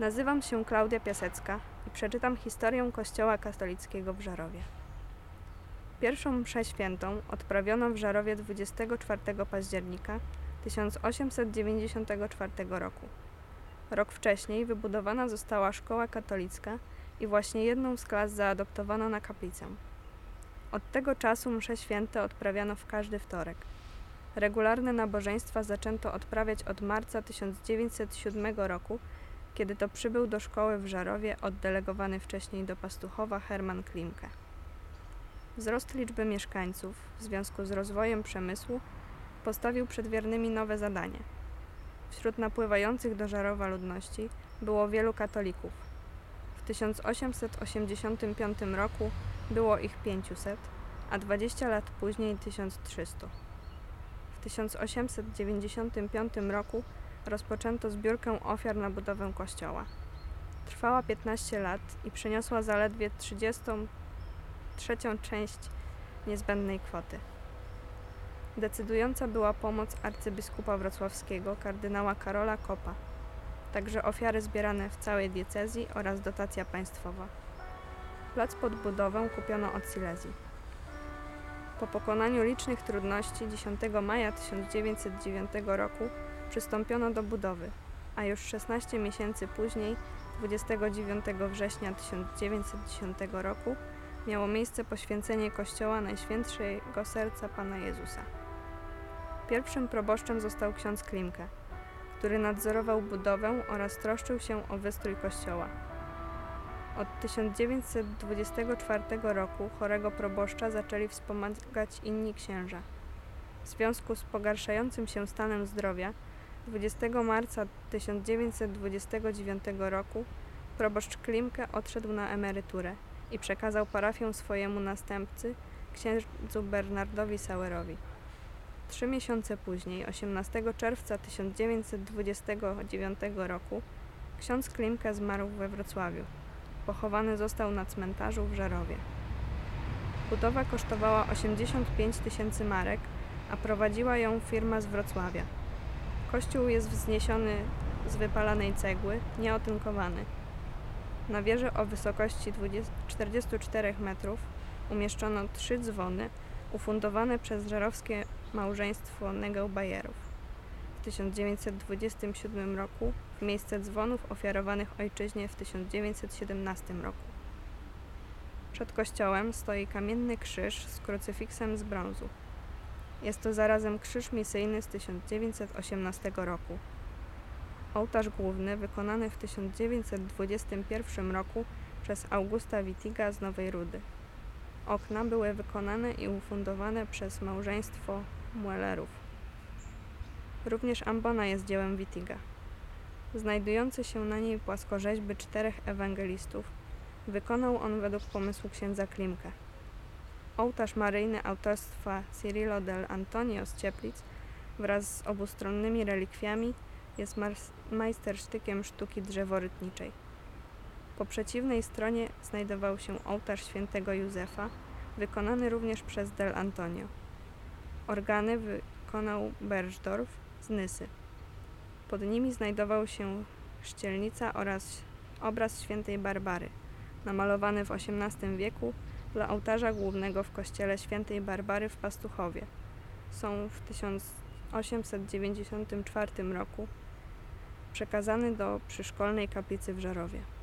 Nazywam się Klaudia Piasecka i przeczytam historię Kościoła katolickiego w Żarowie. Pierwszą mszę świętą odprawiono w Żarowie 24 października 1894 roku. Rok wcześniej wybudowana została szkoła katolicka i właśnie jedną z klas zaadoptowano na kaplicę. Od tego czasu msze święte odprawiano w każdy wtorek. Regularne nabożeństwa zaczęto odprawiać od marca 1907 roku, kiedy to przybył do szkoły w Żarowie oddelegowany wcześniej do Pastuchowa Herman Klimke. Wzrost liczby mieszkańców w związku z rozwojem przemysłu postawił przed wiernymi nowe zadanie. Wśród napływających do Żarowa ludności było wielu katolików. W 1885 roku było ich 500, a 20 lat później 1300. W 1895 roku rozpoczęto zbiórkę ofiar na budowę kościoła. Trwała 15 lat i przyniosła zaledwie 33 część niezbędnej kwoty. Decydująca była pomoc arcybiskupa wrocławskiego kardynała Karola Kopa, także ofiary zbierane w całej diecezji oraz dotacja państwowa. Plac pod budowę kupiono od Silesii. Po pokonaniu licznych trudności 10 maja 1909 roku przystąpiono do budowy, a już 16 miesięcy później, 29 września 1910 roku, miało miejsce poświęcenie kościoła Najświętszego Serca Pana Jezusa. Pierwszym proboszczem został ksiądz Klimke, który nadzorował budowę oraz troszczył się o wystrój kościoła. Od 1924 roku chorego proboszcza zaczęli wspomagać inni księża. W związku z pogarszającym się stanem zdrowia 20 marca 1929 roku proboszcz Klimke odszedł na emeryturę i przekazał parafię swojemu następcy, księdzu Bernardowi Sauerowi. 3 miesiące później, 18 czerwca 1929 roku, ksiądz Klimke zmarł we Wrocławiu. Pochowany został na cmentarzu w Żarowie. Budowa kosztowała 85 000 marek, a prowadziła ją firma z Wrocławia. Kościół jest wzniesiony z wypalanej cegły, nieotynkowany. Na wieży o wysokości 44 metrów umieszczono 3 dzwony ufundowane przez żarowskie małżeństwo Negelbajerów. W 1927 roku w miejsce dzwonów ofiarowanych ojczyźnie w 1917 roku. Przed kościołem stoi kamienny krzyż z krucyfiksem z brązu. Jest to zarazem krzyż misyjny z 1918 roku. Ołtarz główny wykonany w 1921 roku przez Augusta Wittiga z Nowej Rudy. Okna były wykonane i ufundowane przez małżeństwo Muellerów. Również ambona jest dziełem Wittiga. Znajdujące się na niej płaskorzeźby 4 ewangelistów wykonał on według pomysłu księdza Klimke. Ołtarz maryjny autorstwa Cirilo del Antonio z Cieplic wraz z obustronnymi relikwiami jest majstersztykiem sztuki drzeworytniczej. Po przeciwnej stronie znajdował się ołtarz świętego Józefa, wykonany również przez del Antonio. Organy wykonał Bergdorf z Nysy. Pod nimi znajdował się chrzcielnica oraz obraz świętej Barbary, namalowany w XVIII wieku dla ołtarza głównego w kościele świętej Barbary w Pastuchowie. Są w 1894 roku przekazany do przyszkolnej kaplicy w Żarowie.